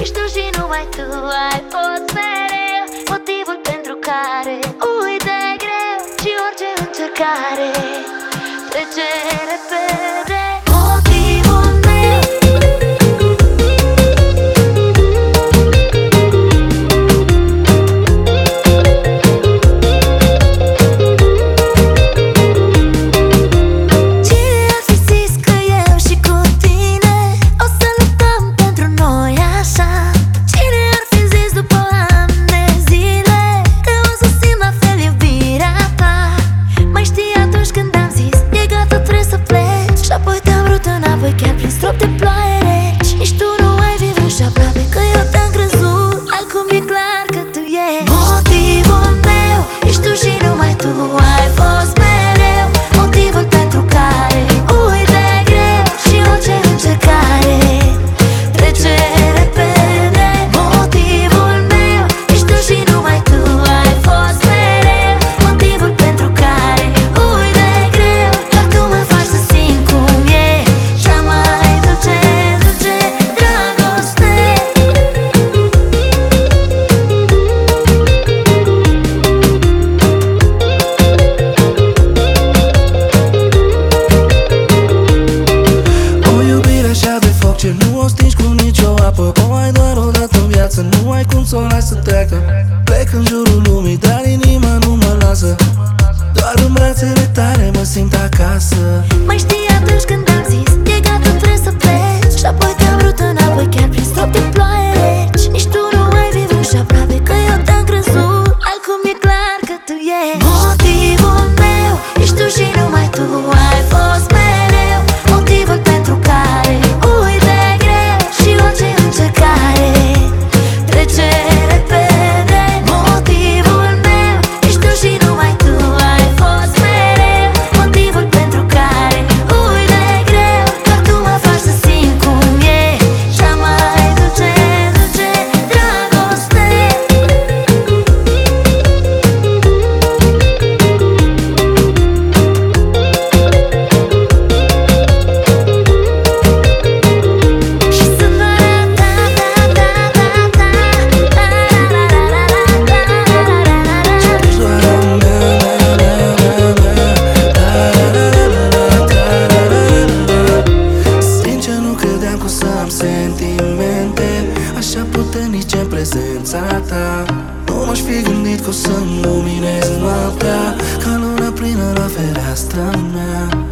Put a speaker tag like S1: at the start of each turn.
S1: Ești tu și numai tu ai fost mereu motivul pentru care uite greu și orice încercare trece repede. Motivul meu. Chiar prin strop de ploaie reci, nici tu nu ai fi vrut și aproape că eu te-am crezut. Acum e clar că tu ești motivul meu. Ești tu și numai tu ai fost mereu motivul pentru care uite greu și orice încercare trece repede. Motivul meu. Ești tu și numai tu ai fost mereu motivul pentru care uite greu, doar tu mă faci să simt cum e.
S2: Ce nu o stingi cu nicio apă, o ai doar o dată în viață, nu ai cum să o lași să treacă. Plec în jurul lumii, dar inima nu mă lasă, doar în brațele tale mă simt acasă.
S1: Mai știi atunci când am zis e gata, trebuie să pleci, și apoi te-am vrut înapoi chiar prin strop de ploaie reci. Nici tu nu ai fi vrut și aproape că eu te-am crezut. Acum e clar că tu ești motivul meu. Ești tu și numai tu ai fost mereu motivul pentru care uite greu și orice încercare trece repede. Motivul meu. Ești tu și numai tu ai fost mereu motivul pentru care uite greu, doar tu mă faci să simt cum e cea mai dulce, dulce dragoste.
S2: Sentimente așa puternice în prezența ta, nu m-aș fi gândit că o să-mi luminezi noaptea ca luna plină la fereastra mea.